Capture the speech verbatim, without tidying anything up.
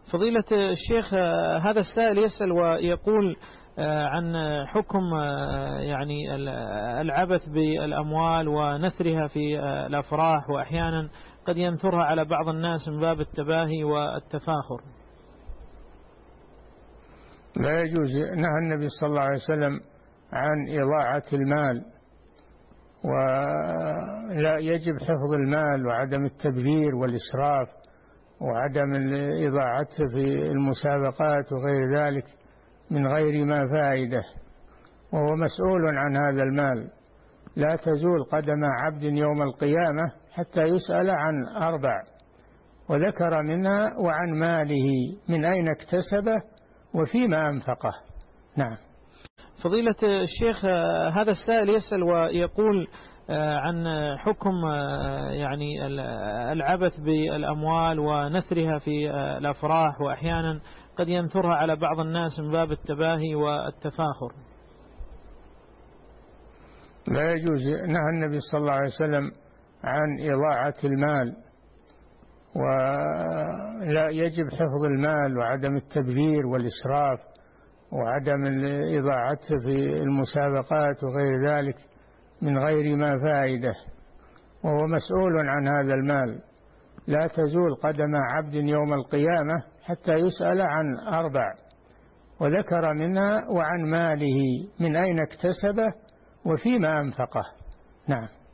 فضيلة الشيخ، هذا السائل يسأل ويقول عن حكم يعني العبث بالأموال ونثرها في الأفراح، وأحيانا قد ينثرها على بعض الناس من باب التباهي والتفاخر. لا يجوز. نهى النبي صلى الله عليه وسلم عن إضاعة المال، ولا يجب حفظ المال وعدم التبذير والإسراف وعدم إضاعته في المسابقات وغير ذلك من غير ما فائدة، وهو مسؤول عن هذا المال. لا تزول قدم عبد يوم القيامة حتى يسأل عن أربع، وذكر منها وعن ماله من أين اكتسبه وفيما أنفقه. نعم. فضيلة الشيخ، هذا السائل يسأل ويقول عن حكم يعني العبث بالأموال ونثرها في الأفراح، وأحيانا قد ينثرها على بعض الناس من باب التباهي والتفاخر. لا يجوز. نهى النبي صلى الله عليه وسلم عن إضاعة المال، ولا يجب حفظ المال وعدم التبذير والإسراف وعدم إضاعته في المسابقات وغير ذلك من غير ما فائدة، وهو مسؤول عن هذا المال. لا تزول قدم عبد يوم القيامة حتى يسأل عن أربع، وذكر منها وعن ماله من أين اكتسبه وفيما أنفقه. نعم.